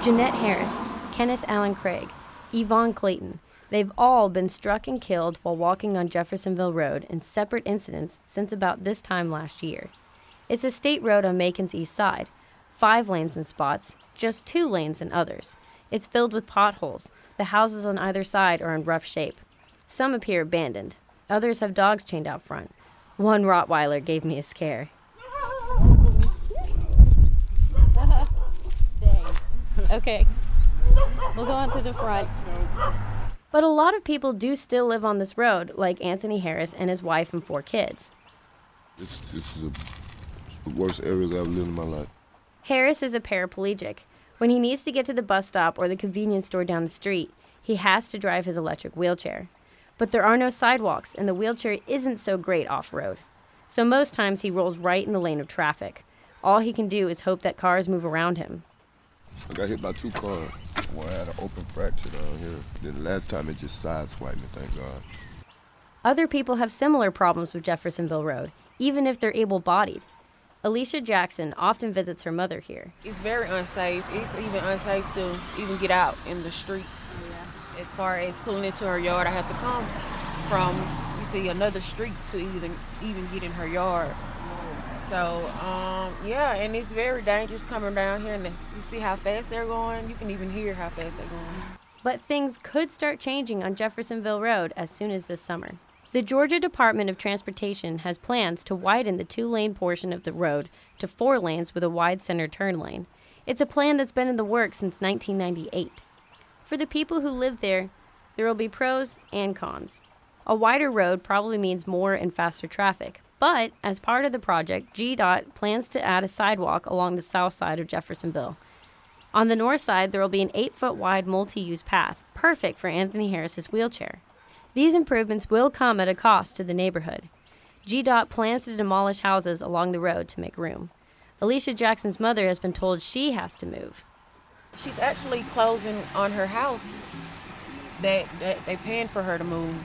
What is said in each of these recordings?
Jeanette Harris, Kenneth Allen Craig, Yvonne Clayton, they've all been struck and killed while walking on Jeffersonville Road in separate incidents since about this time last year. It's a state road on Macon's east side, 5 lanes in spots, just 2 lanes in others. It's filled with potholes. The houses on either side are in rough shape. Some appear abandoned. Others have dogs chained out front. One Rottweiler gave me a scare. Dang. Okay. We'll go on to the front. But a lot of people do still live on this road, like Anthony Harris and his wife and 4 kids. This is the worst area I've lived in my life. Harris is a paraplegic. When he needs to get to the bus stop or the convenience store down the street, he has to drive his electric wheelchair. But there are no sidewalks, and the wheelchair isn't so great off-road. So most times he rolls right in the lane of traffic. All he can do is hope that cars move around him. I got hit by 2 cars. One had an open fracture down here. Then the last time it just sideswiped me, thank God. Other people have similar problems with Jeffersonville Road, even if they're able-bodied. Alicia Jackson often visits her mother here. It's very unsafe. It's even unsafe to even get out in the streets. Yeah. As far as pulling into her yard, I have to come from, another street to even get in her yard. So, and it's very dangerous coming down here, and you see how fast they're going. You can even hear how fast they're going. But things could start changing on Jeffersonville Road as soon as this summer. The Georgia Department of Transportation has plans to widen the 2-lane portion of the road to 4 lanes with a wide center turn lane. It's a plan that's been in the works since 1998. For the people who live there will be pros and cons. A wider road probably means more and faster traffic, but as part of the project, GDOT plans to add a sidewalk along the south side of Jeffersonville. On the north side, there will be an 8-foot wide multi-use path, perfect for Anthony Harris's wheelchair. These improvements will come at a cost to the neighborhood. GDOT plans to demolish houses along the road to make room. Alicia Jackson's mother has been told she has to move. She's actually closing on her house that they paying for her to move.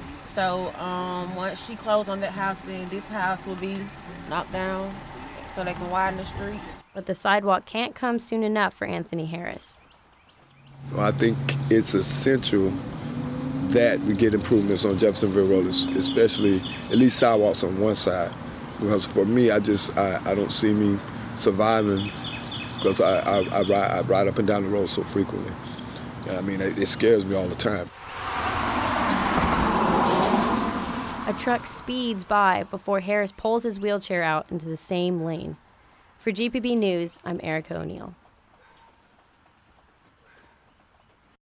So once she closes on that house, then this house will be knocked down so they can widen the street. But the sidewalk can't come soon enough for Anthony Harris. Well, I think it's essential that we get improvements on Jeffersonville Road, especially at least sidewalks on one side. Because for me, I don't see me surviving because I ride up and down the road so frequently. And I mean, it scares me all the time. A truck speeds by before Harris pulls his wheelchair out into the same lane. For GPB News, I'm Erica O'Neill.